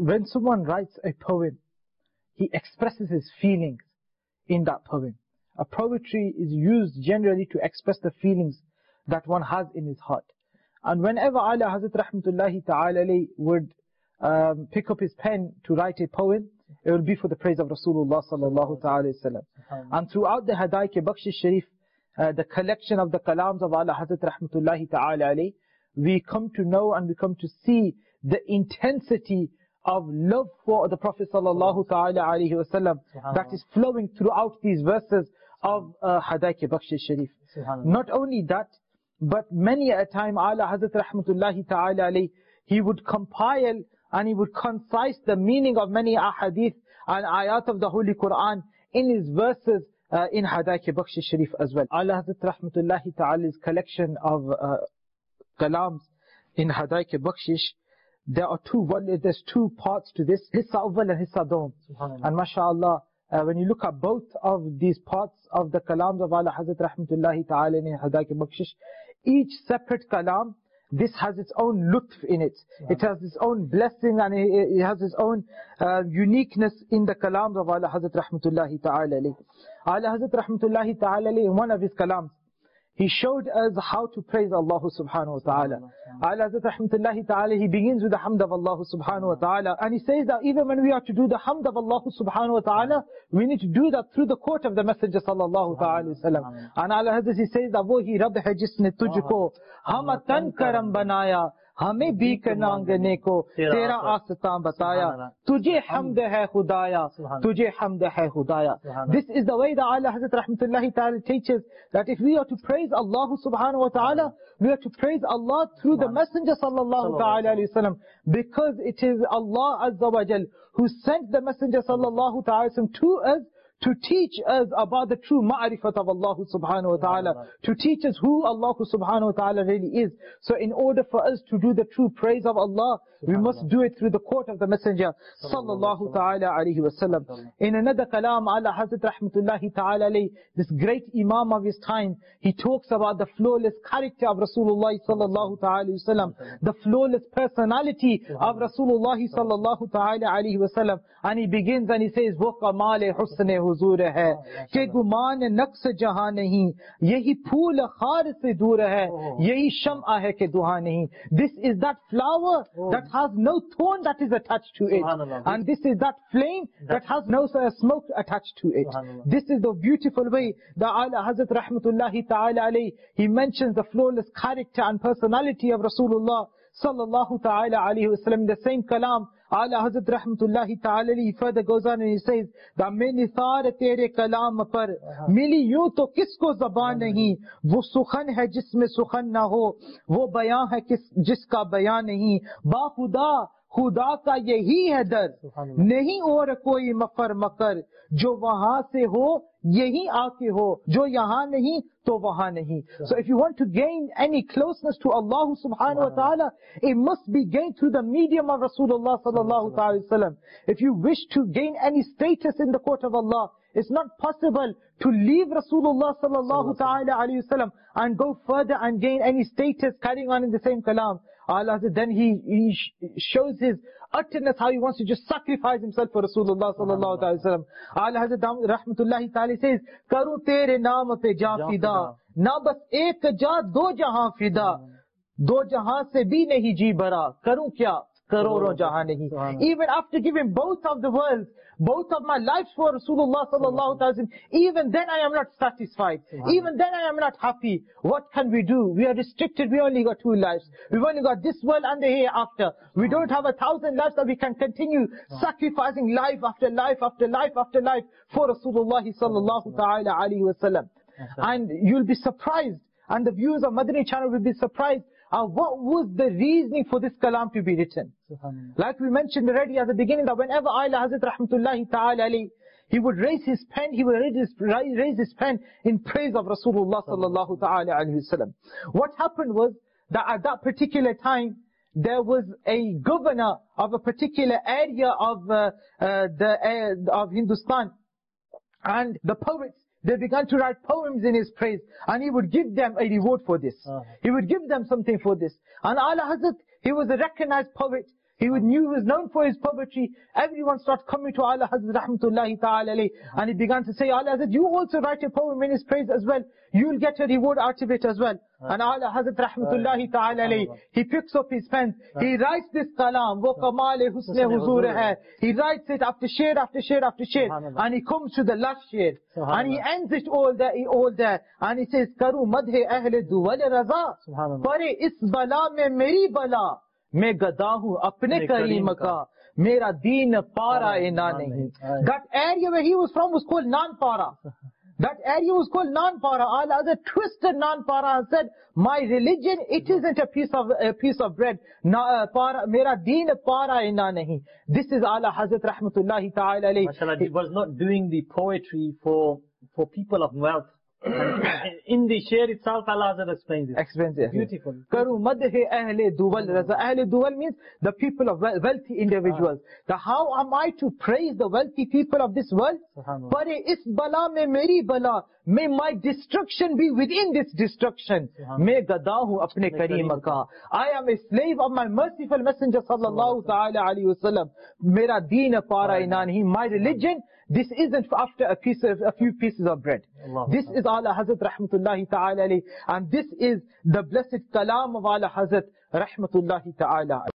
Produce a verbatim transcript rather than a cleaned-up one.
when someone writes a poem, he expresses his feelings in that poem. A poetry is used generally to express the feelings that one has in his heart. And whenever Ala Hazrat Rahmatullahi Ta'ala alayhi would um, pick up his pen to write a poem, it will be for the praise of Rasulullah Sallallahu Ta'ala Wasallam. And throughout the Hadaik-e-Bakhshish Sharif, uh, the collection of the kalams of Ala Hazrat Rahmatullahi Ta'ala alayhi, we come to know and we come to see the intensity of love for the Prophet Sallallahu Ta'ala Alayhi Wasallam that is flowing throughout these verses of uh, Hadaik-e-Bakhshish Sharif. Not only that, but many a time Ala Hazrat Rahmatullahi Ta'ala alayhi, he would compile and he would concise the meaning of many ahadith and ayat of the Holy Quran in his verses uh, in Hadaik-e-Bakhshish Sharif as well. Ala Hazrat Rahmatullahi Ta'ala's collection of uh, kalams in Hadaik-e-Bakhshish, there are two, there's two parts to this, Hissa Awwal and Hissa Dawm. And mashallah, uh, when you look at both of these parts of the kalams of Ala Hazrat Rahmatullahi Ta'ala in Hadaik-e-Bakhshish, each separate kalam, this has its own lutf in it. It has its own blessing and it has its own uh, uniqueness in the kalams of Ala Hazrat Rahmatullahi Ta'ala alayhi. Ala Hazrat Rahmatullahi Ta'ala alayhi, in one of his kalams, he showed us how to praise Allah subhanahu wa ta'ala. Ala Hazrat Rahmatullahi Ta'ala, he begins with the hamd of Allah subhanahu wa ta'ala. And he says that even when we are to do the hamd of Allah subhanahu wa ta'ala, we need to do that through the court of the Messenger sallallahu ta'ala wa sallam. And Ala Hazrat, he says that, Wohi Rabb hai jisne tujhko, hama tan karam banaya, हमें भी करनांगने को तेरा आस्था बताया तुझे हमद है खुदाया तुझे हमद है खुदाया. This is the way that Ala Hazrat Rahmatullahi Ta'ala teaches that if we are to praise Allah subhanahu wa ta'ala, we are to praise Allah through the Messenger sallallahu ta'ala alayhi wa sallam, because it is Allah Azza wa Jal who sent the Messenger sallallahu ta'ala alayhi wa sallam to us to teach us about the true ma'rifat of Allah subhanahu wa ta'ala, to teach us who Allah subhanahu wa ta'ala really is. So in order for us to do the true praise of Allah, we must do it through the court of the Messenger sallallahu ta'ala alayhi wa sallam. In another kalam, Ala Hazrat Rahmatullahi Ta'ala alayhi, this great Imam of his time, he talks about the flawless character of Rasulullah sallallahu ta'ala wa sallam, the flawless personality of Rasulullah sallallahu ta'ala alayhi wa sallam. And he begins and he says, wo kamal husn हुजूर है कि गुमान नक्स जहां नहीं यही फूल खार से दूर है यही शम्आ है कि दुहा नहीं. This is that flower that has no thorn that is attached to it, and this is that flame that has no smoke attached to it. This is the beautiful way that Ala Hazrat Rahmatullahi Ta'ala alayhi, he mentions the flawless character and personality of Rasulullah sallallahu ta'ala alayhi wa sallam in the same kalam. Ala Hazrat Rahmatullahi Ta'ala alayhi, he further goes on and he says that मैं निसार तेरे कलाम पर मिली यूं तो किसको ज़बान नहीं वो सुखन है जिसमें सुखन ना हो वो बयां है किस जिसका बयां नहीं बाखुदा खुदा का यही है दर नहीं और कोई मफर मकर जो वहां से हो यही आके हो जो यहाँ नहीं तो वहाँ नहीं. So if you want to gain any closeness to Allah subhanahu wa ta'ala, it must be gained through the medium of Rasulullah sallallahu ta'ala wa sallam. If you wish to gain any status in the court of Allah, it's not possible to leave Rasulullah sallallahu ta'ala alayhi wa sallam and go further and gain any status carrying on in the same kalam. Allah, then he, he shows his utterness, how he wants to just sacrifice himself for Rasulullah sallallahu alaihi wasallam. Allah Hazrat Rahmatullahi Ta'ala says, "Karu tere naam pe ja fida, na bas ek ja do jahan fida, do jahan se bhi nahi ji bara, karu kya? Karoron jahan nahi." Even after giving both of the worlds, both of my lives for Rasulullah sallallahu alaihi wasallam, even then I am not satisfied. Even then I am not happy. What can we do? We are restricted. We only got two lives. We've only got this world and the hereafter. We don't have a thousand lives that we can continue sacrificing life after life after life after life for Rasulullah sallallahu ta'ala alaihi wasallam. And you'll be surprised, and the viewers of Madani channel will be surprised Uh, what was the reasoning for this kalam to be written? Like we mentioned already at the beginning, that whenever Ala Hazrat Rahmatullahi Ta'ala alayhi, he would raise his pen, he would raise his, raise his pen in praise of Rasulullah Sallallahu Ta'ala alayhi wa sallam. What happened was that at that particular time, there was a governor of a particular area of uh, uh, the uh, of Hindustan, and the poets, they began to write poems in his praise, and he would give them a reward for this. Uh-huh. He would give them something for this. And Ala Hazrat, he was a recognized poet. He would knew he was known for his poetry. Everyone started coming to Ala Hazrat Rahmatullahi Ta'ala alayhi, and he began to say, Ala Hazrat, you also write a poem in his praise as well. You will get a reward out of it as well. And Ala Hazrat Rahmatullahi Ta'ala alayhi, he picks up his pen. He writes this kalam, wo kamale husne huzur hai. He writes it after share, after share, after share. And he comes to the last share. And he ends it all there, all there. And he says, Karu madhe ahle duwal raza. Pare is bala mein meri bala. मैं गदा हूँ अपने करीम का मेरा दीन पारा इना नहीं. That area where he was from was called Non-Para. That area was called Non-Para. Ala Hazrat twisted Non-Para and said, my religion, it isn't a piece of a piece of bread. Na, uh, para, mera deen para ina nahi. This is Ala Hazrat Rahmatullahi Ta'ala alayhi. MashaAllah, he was not doing the poetry for for people of wealth. And in the share itself, Allah Hazrat explains it. Explains it. Beautiful. Karu madhe ahle duwal raza. Ahle duwal means the people of wealthy individuals. The how am I to praise the wealthy people of this world? Pare is bala mein meri bala. May my destruction be within this destruction. May gadahu apne kareem ka. I am a slave of my merciful messenger sallallahu ta'ala alayhi wa sallam. Mera deen para inanahi. My religion, this isn't after a piece of, a few pieces of bread. This is Ala Hazrat Rahmatullahi Ta'ala alayhi. And this is the blessed kalam of Ala Hazrat Rahmatullahi Ta'ala.